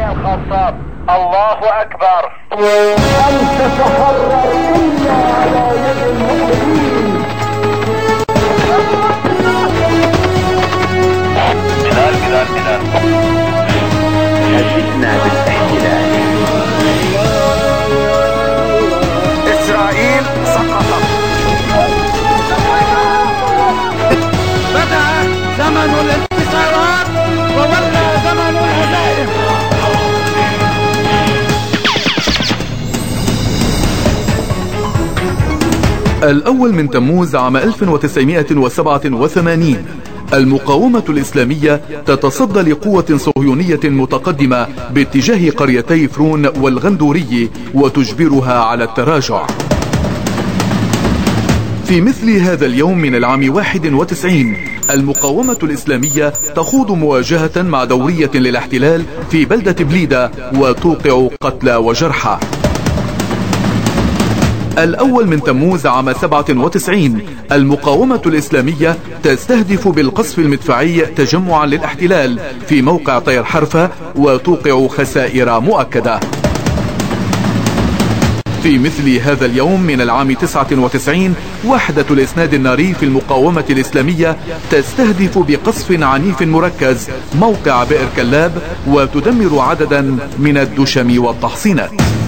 الخطاب. الله أكبر. أن تتحرر إلا على يد المؤمنين. بلال هددنا بالاحتلال. إسرائيل سقطت. بدأ زمن الانتصارات وولى زمن الهزائم. الأول من تموز عام 1987 المقاومة الإسلامية تتصدى لقوة صهيونية متقدمة باتجاه قريتي فرون والغندوري وتجبرها على التراجع. في مثل هذا اليوم من العام 91 المقاومة الإسلامية تخوض مواجهة مع دورية للاحتلال في بلدة بليدة وتوقع قتلى وجرحى. الأول من تموز عام 97 المقاومة الإسلامية تستهدف بالقصف المدفعي تجمعا للاحتلال في موقع طير حرفة وتوقع خسائر مؤكدة. في مثل هذا اليوم من العام 99 وحدة الإسناد الناري في المقاومة الإسلامية تستهدف بقصف عنيف مركز موقع بئر كلاب وتدمر عددا من الدشم والتحصينات.